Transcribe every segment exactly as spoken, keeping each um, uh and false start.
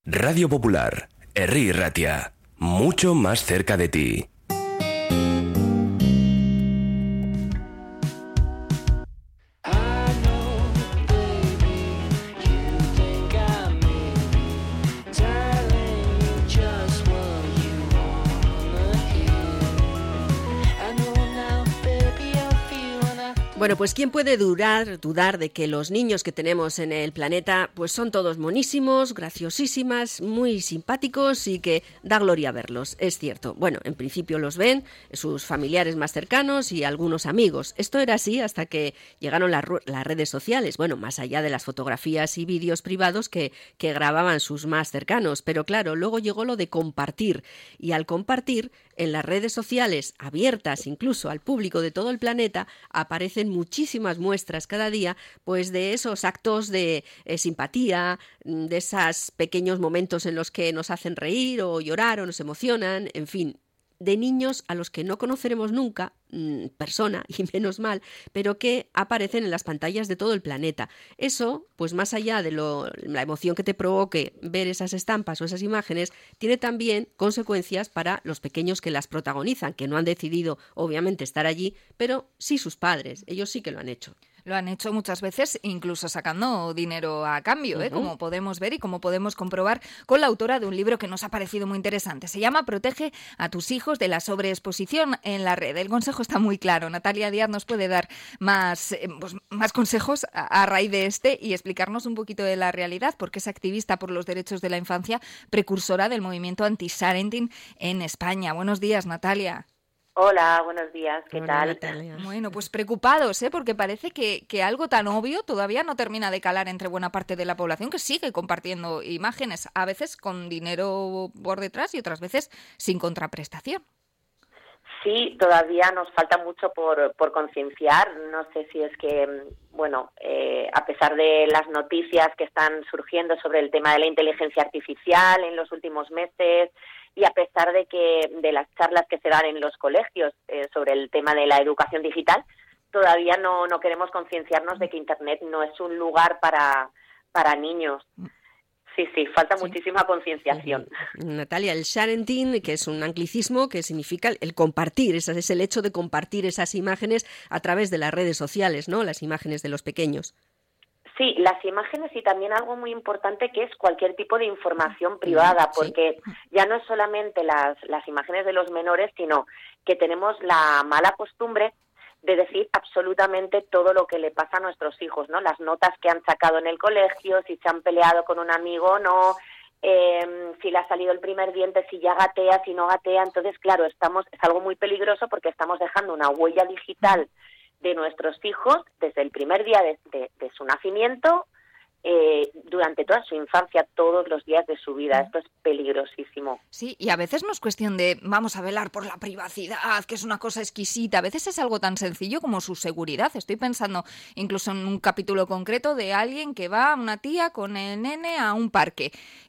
Radio Popular, Herri Ratia, mucho más cerca de ti. Bueno, pues ¿quién puede dudar, dudar de que los niños que tenemos en el planeta pues son todos monísimos, graciosísimas, muy simpáticos y que da gloria verlos? Es cierto. Bueno, en principio los ven sus familiares más cercanos y algunos amigos. Esto era así hasta que llegaron las, las redes sociales. Bueno, más allá de las fotografías y vídeos privados que, que grababan sus más cercanos. Pero claro, luego llegó lo de compartir. Y al compartir, en las redes sociales abiertas incluso al público de todo el planeta, aparecen muchísimas muestras cada día pues de esos actos de eh, simpatía, de esos pequeños momentos en los que nos hacen reír o llorar o nos emocionan, en fin, de niños a los que no conoceremos nunca, mmm, persona, y menos mal, pero que aparecen en las pantallas de todo el planeta. Eso, pues más allá de lo, la emoción que te provoque ver esas estampas o esas imágenes, tiene también consecuencias para los pequeños que las protagonizan, que no han decidido, obviamente, estar allí, pero sí sus padres, ellos sí que lo han hecho. Lo han hecho muchas veces, incluso sacando dinero a cambio, ¿eh? Uh-huh. Como podemos ver y como podemos comprobar con la autora de un libro que nos ha parecido muy interesante. Se llama Protege a tus hijos de la sobreexposición en la red. El consejo está muy claro. Natalia Díaz nos puede dar más, eh, pues, más consejos a, a raíz de este y explicarnos un poquito de la realidad, porque es activista por los derechos de la infancia, precursora del movimiento anti-sharenting en España. Buenos días, Natalia. Hola, buenos días, ¿qué Hola, tal? Natalia. Bueno, pues preocupados, ¿eh? Porque parece que, que algo tan obvio todavía no termina de calar entre buena parte de la población que sigue compartiendo imágenes, a veces con dinero por detrás y otras veces sin contraprestación. Sí, todavía nos falta mucho por, por concienciar. No sé si es que, bueno, eh, a pesar de las noticias que están surgiendo sobre el tema de la inteligencia artificial en los últimos meses, y a pesar de que de las charlas que se dan en los colegios eh, sobre el tema de la educación digital, todavía no, no queremos concienciarnos de que Internet no es un lugar para, para niños. Sí, sí, falta sí. muchísima concienciación. Natalia, el sharenting, que es un anglicismo que significa el compartir, ese es el hecho de compartir esas imágenes a través de las redes sociales, ¿no? Las imágenes de los pequeños. Sí, las imágenes y también algo muy importante que es cualquier tipo de información privada, porque sí. ya no es solamente las, las imágenes de los menores, sino que tenemos la mala costumbre de decir absolutamente todo lo que le pasa a nuestros hijos, ¿no? Las notas que han sacado en el colegio, si se han peleado con un amigo o no, eh, si le ha salido el primer diente, si ya gatea, si no gatea. Entonces, claro, estamos es algo muy peligroso porque estamos dejando una huella digital de nuestros hijos desde el primer día de, de, de su nacimiento, eh, durante toda su infancia, todos los días de su vida. Esto es peligrosísimo. Sí, y a veces no es cuestión de vamos a velar por la privacidad, que es una cosa exquisita. A veces es algo tan sencillo como su seguridad. Estoy pensando incluso en un capítulo concreto de alguien que va, una tía con el nene a un parque.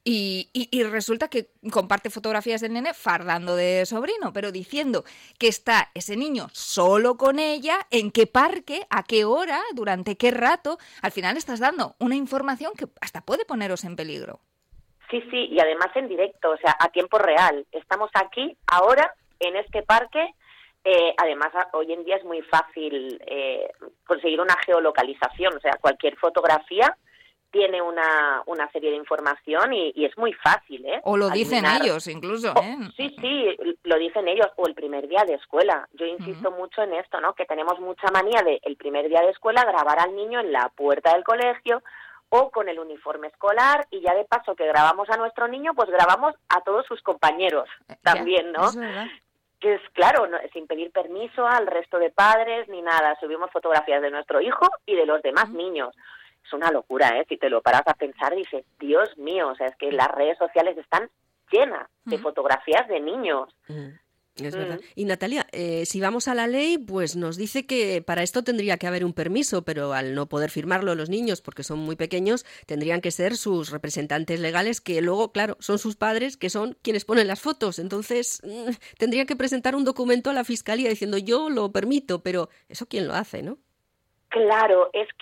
Y, y, y resulta que comparte fotografías del nene fardando de sobrino, pero diciendo que está ese niño solo con ella, en qué parque, a qué hora, durante qué rato. Al final estás dando una información que hasta puede poneros en peligro. Sí, sí, y además en directo, o sea, a tiempo real. Estamos aquí, ahora, en este parque. Eh, además, hoy en día es muy fácil eh, conseguir una geolocalización, o sea, cualquier fotografía tiene una, una serie de información y, y es muy fácil, ¿eh? O lo dicen Adivinar. ellos, incluso, ¿eh? O, sí, sí, lo dicen ellos, o el primer día de escuela. Yo insisto uh-huh. mucho en esto, ¿no? Que tenemos mucha manía de el primer día de escuela grabar al niño en la puerta del colegio o con el uniforme escolar, y ya de paso que grabamos a nuestro niño, pues grabamos a todos sus compañeros también, ¿no? Es verdad. Que es claro, no, sin pedir permiso al resto de padres ni nada. Subimos fotografías de nuestro hijo y de los demás uh-huh. niños. Es una locura, ¿eh? Si te lo paras a pensar, dices, Dios mío, o sea, es que las redes sociales están llenas de uh-huh. fotografías de niños. Uh-huh. Es verdad. Mm. Y Natalia, eh, si vamos a la ley, pues nos dice que para esto tendría que haber un permiso, pero al no poder firmarlo los niños porque son muy pequeños, tendrían que ser sus representantes legales, que luego, claro, son sus padres, que son quienes ponen las fotos. Entonces, mmm, tendrían que presentar un documento a la fiscalía diciendo yo lo permito, pero eso quién lo hace, ¿no? Claro, es que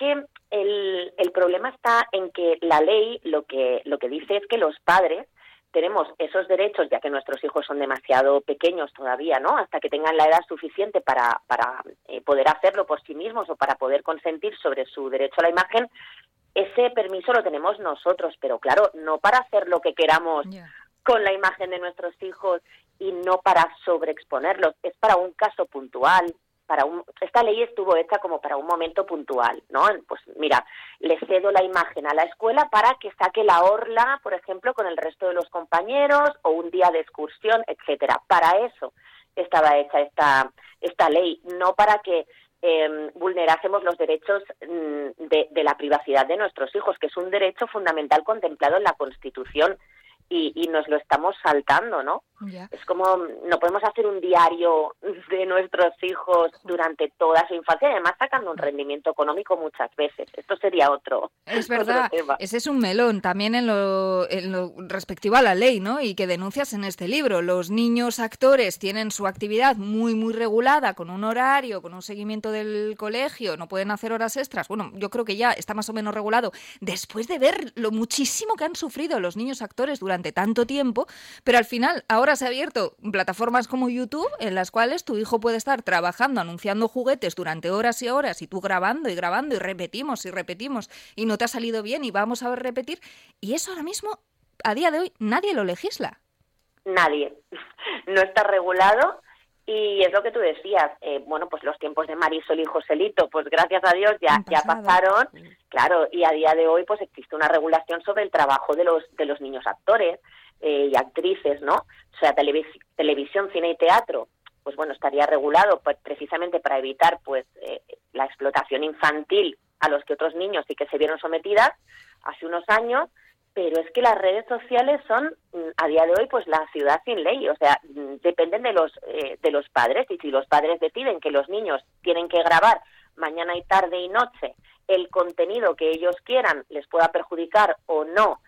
el, el problema está en que la ley lo que, lo que dice es que los padres tenemos esos derechos, ya que nuestros hijos son demasiado pequeños todavía, ¿no? Hasta que tengan la edad suficiente para, para eh, poder hacerlo por sí mismos o para poder consentir sobre su derecho a la imagen, ese permiso lo tenemos nosotros, pero claro, no para hacer lo que queramos yeah. con la imagen de nuestros hijos y no para sobreexponerlos, es para un caso puntual. Para un, esta ley estuvo hecha como para un momento puntual, ¿no? Pues mira, le cedo la imagen a la escuela para que saque la orla, por ejemplo, con el resto de los compañeros o un día de excursión, etcétera. Para eso estaba hecha esta esta ley, no para que eh, vulnerásemos los derechos mm, de, de la privacidad de nuestros hijos, que es un derecho fundamental contemplado en la Constitución. Y, y nos lo estamos saltando, ¿no? Yeah. Es como, no podemos hacer un diario de nuestros hijos durante toda su infancia y además sacando un rendimiento económico muchas veces. Esto sería otro Es verdad, otro tema. Ese es un melón también en lo, en lo respectivo a la ley, ¿no? Y que denuncias en este libro. Los niños actores tienen su actividad muy, muy regulada, con un horario, con un seguimiento del colegio, no pueden hacer horas extras. Bueno, yo creo que ya está más o menos regulado. Después de ver lo muchísimo que han sufrido los niños actores durante tanto tiempo, pero al final ahora se ha abierto plataformas como YouTube en las cuales tu hijo puede estar trabajando, anunciando juguetes durante horas y horas y tú grabando y grabando y repetimos y repetimos y no te ha salido bien y vamos a repetir, y eso ahora mismo, a día de hoy, nadie lo legisla. Nadie. No está regulado. Y es lo que tú decías, eh, bueno, pues los tiempos de Marisol y Joselito, pues gracias a Dios ya, ya pasaron, claro, y a día de hoy pues existe una regulación sobre el trabajo de los de los niños actores eh, y actrices, ¿no? O sea, televis- televisión, cine y teatro, pues bueno, estaría regulado pues, precisamente para evitar pues eh, la explotación infantil a los que otros niños sí que se vieron sometidas hace unos años. Pero es que las redes sociales son, a día de hoy, pues la ciudad sin ley. O sea, dependen de los eh, de los padres. Y si los padres deciden que los niños tienen que grabar mañana y tarde y noche el contenido que ellos quieran, les pueda perjudicar o no,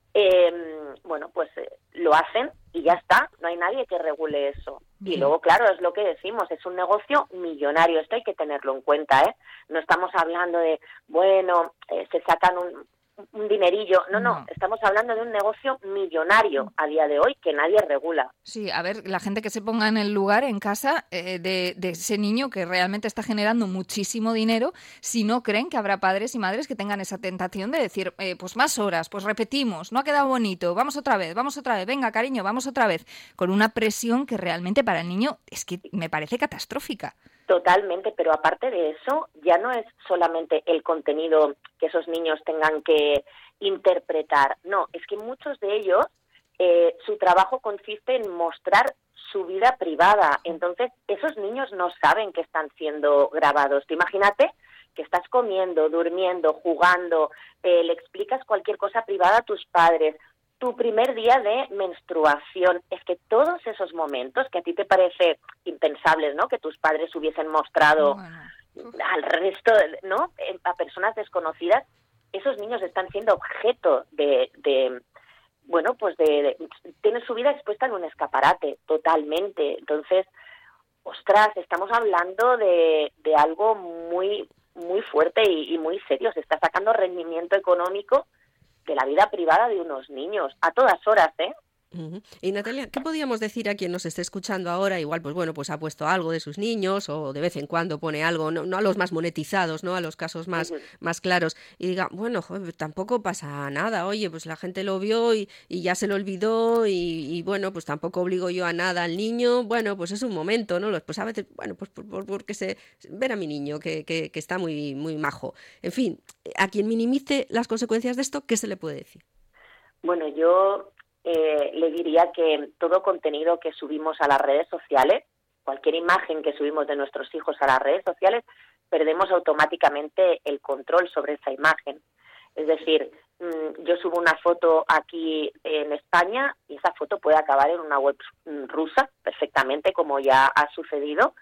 eh, bueno, pues eh, lo hacen y ya está. No hay nadie que regule eso. Y luego, claro, es lo que decimos, es un negocio millonario. Esto hay que tenerlo en cuenta, ¿eh? No estamos hablando de, bueno, eh, se sacan un... un dinerillo, no, no, no, estamos hablando de un negocio millonario a día de hoy que nadie regula. Sí, a ver, la gente que se ponga en el lugar, en casa, eh, de, de ese niño que realmente está generando muchísimo dinero, si no creen que habrá padres y madres que tengan esa tentación de decir, eh, pues más horas, pues repetimos, no ha quedado bonito, vamos otra vez, vamos otra vez, venga cariño, vamos otra vez, con una presión que realmente para el niño es que me parece catastrófica. Totalmente, pero aparte de eso, ya no es solamente el contenido que esos niños tengan que interpretar, no, es que muchos de ellos, eh, su trabajo consiste en mostrar su vida privada, entonces esos niños no saben que están siendo grabados. Tú imagínate que estás comiendo, durmiendo, jugando, eh, le explicas cualquier cosa privada a tus padres, tu primer día de menstruación, es que todos esos momentos que a ti te parece impensables, ¿no? Que tus padres hubiesen mostrado bueno. al resto, ¿no? A personas desconocidas, esos niños están siendo objeto de, de bueno, pues de, de tienen su vida expuesta en un escaparate, totalmente. Entonces, ostras, estamos hablando de, de algo muy, muy fuerte y, y muy serio. Se está sacando rendimiento económico de la vida privada de unos niños, a todas horas, ¿eh? Uh-huh. Y Natalia, ¿qué podríamos decir a quien nos esté escuchando ahora? Igual, pues bueno, pues ha puesto algo de sus niños o de vez en cuando pone algo, no, no a los más monetizados, no a los casos más, uh-huh. más claros, y diga, bueno, joder, tampoco pasa nada, oye, pues la gente lo vio y, y ya se lo olvidó y, y bueno, pues tampoco obligo yo a nada al niño, bueno, pues es un momento, ¿no? Pues a veces, bueno, pues por, por, porque se ver a mi niño que, que, que está muy, muy majo. En fin, a quien minimice las consecuencias de esto, ¿qué se le puede decir? Bueno, yo Eh, le diría que todo contenido que subimos a las redes sociales, cualquier imagen que subimos de nuestros hijos a las redes sociales, perdemos automáticamente el control sobre esa imagen. Es decir, mmm, yo subo una foto aquí en España y esa foto puede acabar en una web rusa perfectamente, como ya ha sucedido,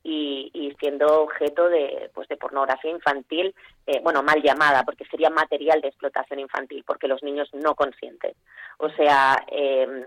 y, y siendo objeto de, pues de pornografía infantil, eh, bueno, mal llamada, porque sería material de explotación infantil, porque los niños no consienten. O sea, eh,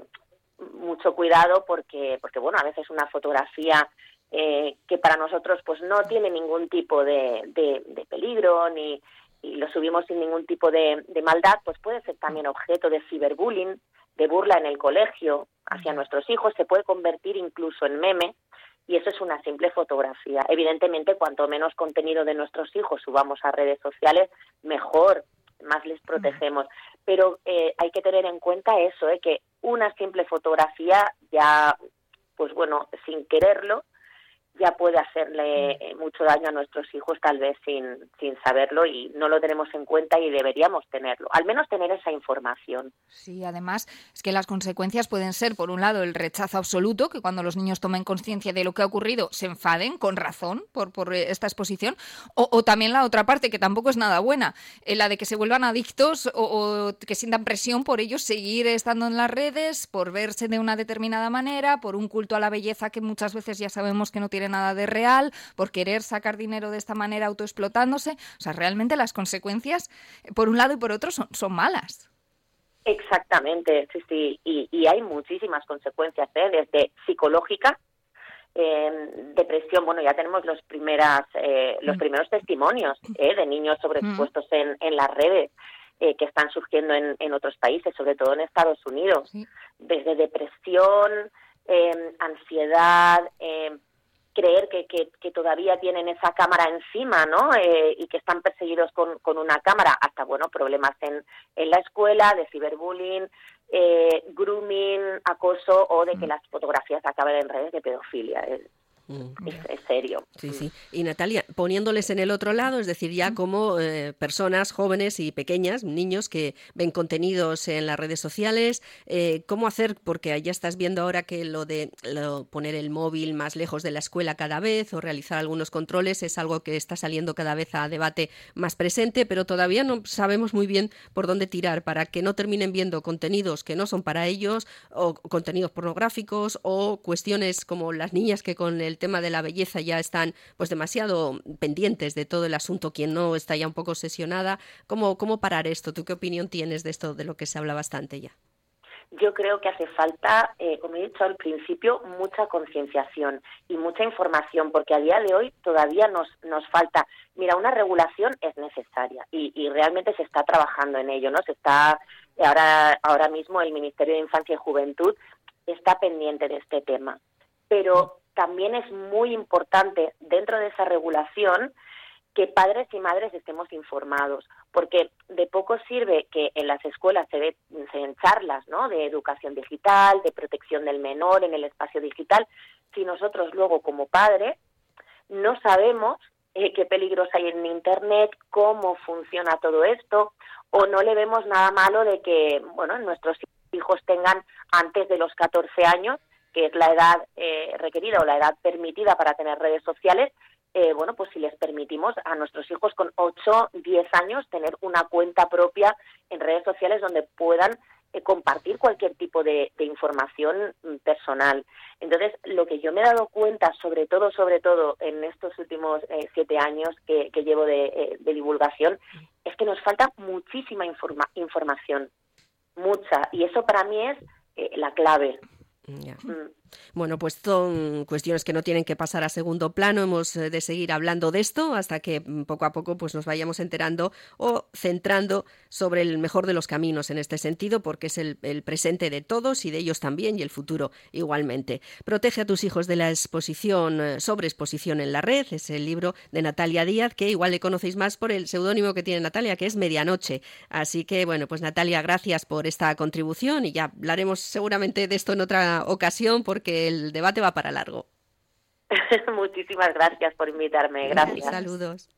mucho cuidado porque, porque, bueno, a veces una fotografía eh, que para nosotros pues no tiene ningún tipo de, de, de peligro, ni y lo subimos sin ningún tipo de, de maldad, pues puede ser también objeto de ciberbullying, de burla en el colegio hacia nuestros hijos, se puede convertir incluso en meme, y eso es una simple fotografía. Evidentemente, cuanto menos contenido de nuestros hijos subamos a redes sociales, mejor, más les protegemos. Pero eh, hay que tener en cuenta eso, eh, que una simple fotografía ya, pues bueno, sin quererlo, ya puede hacerle mucho daño a nuestros hijos, tal vez sin, sin saberlo, y no lo tenemos en cuenta y deberíamos tenerlo, al menos tener esa información. Sí, además es que las consecuencias pueden ser, por un lado, el rechazo absoluto, que cuando los niños tomen conciencia de lo que ha ocurrido se enfaden, con razón, por, por esta exposición, o, o también la otra parte, que tampoco es nada buena, eh, la de que se vuelvan adictos o, o que sientan presión por ellos seguir estando en las redes, por verse de una determinada manera, por un culto a la belleza que muchas veces ya sabemos que no tiene nada de real, por querer sacar dinero de esta manera autoexplotándose. O sea, realmente las consecuencias, por un lado y por otro, son, son malas. Exactamente, sí, sí, y, y hay muchísimas consecuencias, ¿eh? Desde psicológica, eh, depresión, bueno, ya tenemos los primeras eh, los primeros testimonios ¿eh? de niños sobreexpuestos mm. en, en las redes, eh, que están surgiendo en, en otros países, sobre todo en Estados Unidos, sí. Desde depresión, eh, ansiedad, eh, creer que, que, que todavía tienen esa cámara encima, ¿no? Eh, y que están perseguidos con, con una cámara, hasta, bueno, problemas en, en la escuela, de ciberbullying, eh, grooming, acoso, o de que las fotografías acaben en redes de pedofilia. Es, Mm. Es, es serio. Sí, sí. Y Natalia, poniéndoles en el otro lado, es decir, ya como eh, personas jóvenes y pequeñas, niños que ven contenidos en las redes sociales, eh, ¿cómo hacer? Porque ya estás viendo ahora que lo de lo, poner el móvil más lejos de la escuela cada vez o realizar algunos controles es algo que está saliendo cada vez a debate más presente, pero todavía no sabemos muy bien por dónde tirar para que no terminen viendo contenidos que no son para ellos, o contenidos pornográficos, o cuestiones como las niñas que con el el tema de la belleza ya están pues demasiado pendientes de todo el asunto, quien no está ya un poco obsesionada. ¿Cómo, cómo parar esto? ¿Tú qué opinión tienes de esto, de lo que se habla bastante ya? Yo creo que hace falta, eh, como he dicho al principio, mucha concienciación y mucha información, porque a día de hoy todavía nos, nos falta. Mira, una regulación es necesaria y, y realmente se está trabajando en ello, ¿no? Se está ahora, ahora mismo el Ministerio de Infancia y Juventud está pendiente de este tema, pero también es muy importante dentro de esa regulación que padres y madres estemos informados, porque de poco sirve que en las escuelas se, de, se den charlas, ¿no?, de educación digital, de protección del menor en el espacio digital, si nosotros luego como padres no sabemos eh, qué peligros hay en Internet, cómo funciona todo esto, o no le vemos nada malo de que, bueno, nuestros hijos tengan antes de los catorce años, que es la edad eh, requerida o la edad permitida para tener redes sociales, eh, bueno, pues si les permitimos a nuestros hijos con ocho, diez años tener una cuenta propia en redes sociales donde puedan eh, compartir cualquier tipo de, de información personal. Entonces, lo que yo me he dado cuenta, sobre todo, sobre todo en estos últimos eh, siete años que, que llevo de, eh, de divulgación, es que nos falta muchísima informa- información, mucha, y eso para mí es eh, la clave. Ya. Mm. Bueno, pues son cuestiones que no tienen que pasar a segundo plano. Hemos de seguir hablando de esto hasta que poco a poco pues nos vayamos enterando o centrando sobre el mejor de los caminos en este sentido, porque es el, el presente de todos y de ellos también, y el futuro igualmente. Protege a tus hijos de la exposición, sobreexposición en la red. Es el libro de Natalia Díaz, que igual le conocéis más por el seudónimo que tiene Natalia, que es Medianoche. Así que, bueno, pues Natalia, gracias por esta contribución, y ya hablaremos seguramente de esto en otra ocasión, porque que el debate va para largo. Muchísimas gracias por invitarme. Gracias. Saludos.